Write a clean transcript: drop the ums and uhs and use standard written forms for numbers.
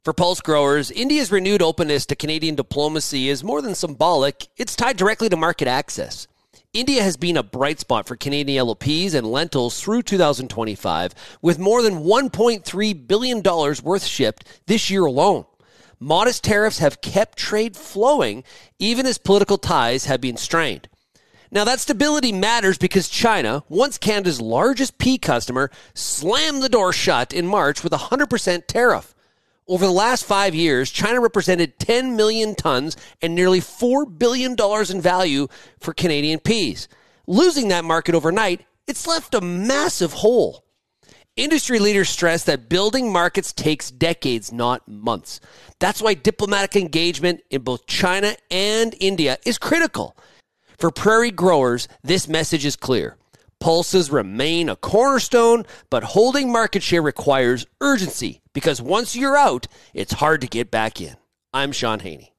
For Pulse growers, India's renewed openness to Canadian diplomacy is more than symbolic. It's tied directly to market access. India has been a bright spot for Canadian yellow peas and lentils through 2025, with more than $1.3 billion worth shipped this year alone. Modest tariffs have kept trade flowing, even as political ties have been strained. Now, that stability matters because China, once Canada's largest pea customer, slammed the door shut in March with a 100% tariff. Over the last 5 years, China represented 10 million tons and nearly $4 billion in value for Canadian peas. Losing that market overnight, it's left a massive hole. Industry leaders stress that building markets takes decades, not months. That's why diplomatic engagement in both China and India is critical. For prairie growers, this message is clear. Pulses remain a cornerstone, but holding market share requires urgency because once you're out, it's hard to get back in. I'm Sean Haney.